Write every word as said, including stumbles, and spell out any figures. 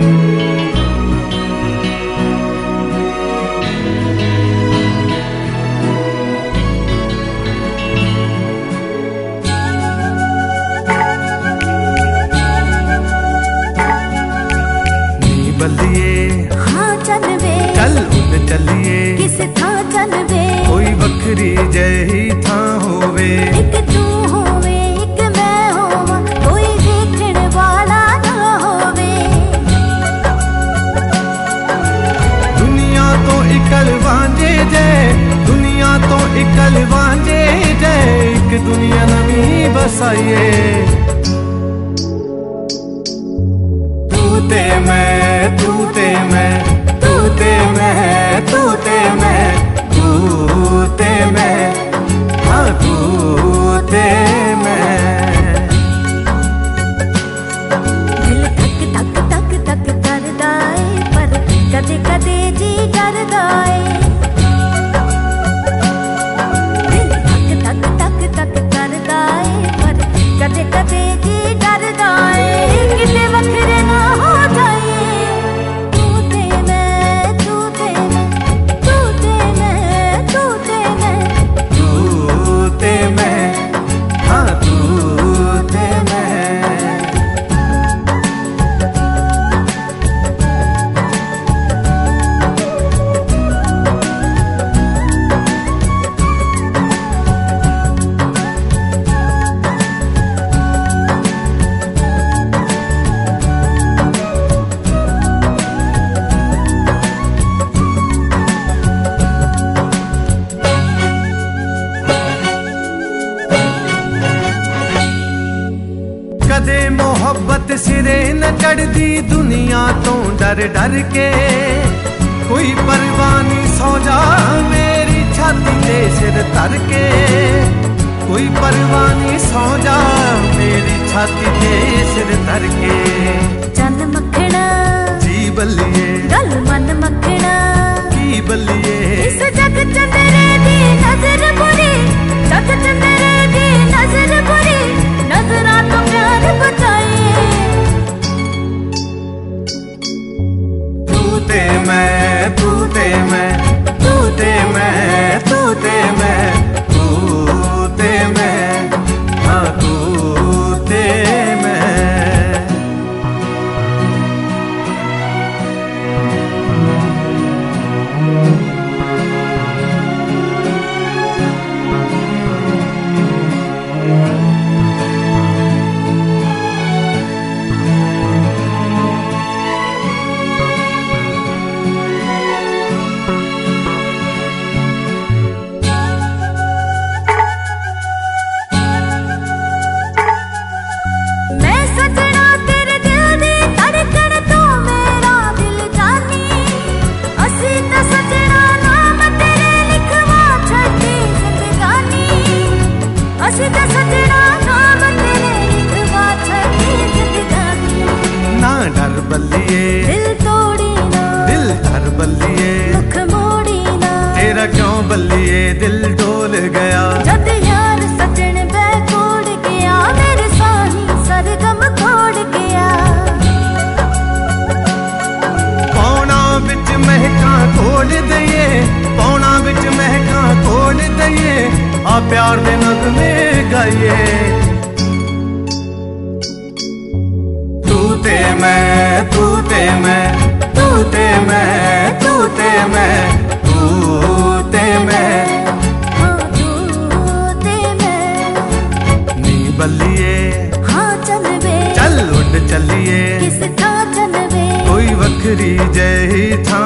जही था होवे एक तू होवे एक मैं होवा कोई देखने वाला ना होवे। दुनिया तो इकल वांझे जय दुनिया तो इकल वांझे जय एक दुनिया नवी बसाइए तू ते मैं तू ते मैं तू ते मैं तू ते मैं तू ते मैं हाँ तू ते मैं। दिल धक धक धक धक करदा है पर कदे कदे जी डरदा है। दिल धक धक धक धक करदा है पर कदे कदे जी डरदा है किते वखरे ना हो जाए। तू ते मैं तू ते मैं तू ते मैं तू ते मैं तू ते मैं हाँ तू ते मैं। कदे मोहब्बत सिरे न चढ़दी दुनिया तो डर डर के कोई परवानी सौ जा मेरी छाती ते सिर तर के कोई परवानी सौ जा मेरी छाती ते सिर तर के। चन मखना जी बल्लिए गल मन मखना की बल्लिए इस जग चंदरे दी नजर बुरी जग चंदरे दी नजर बुरी नजरा तो प्यार बचाए। तू ते मैं तू ते मैं तू ते मैं तू ते मैं तू ते मैं हाँ तू ते मैं। मैं सजना तेरे दिल दी धड़कन तू मेरा दिल जानी असी तो सजना नाम तेरे लिखवा छड़ी जिंदगानी असी तो सजना नाम तेरे लिखवा छड़ी जिंदगानी। ना डर बल्लिए दिल तोड़ी ना दिल डर बल्लिए मुख मोड़ी ना तेरा क्यों बल्लिए दिल डोल गया। जद यार सजन बैकोड़ गया मेरे साही सरगम खोड़ गया। पौना बिच महका खोल दइए पौना बिच महका खोल दइए आ प्यार दे नगमे गाइए। तू ते मैं तू ते मैं तू ते मैं तू ते मैं तू ते मैं हाँ तू ते मैं नी बल्लिए हाँ चल वे चल उड़ चलिए किस था चल वे कोई वखरी जही था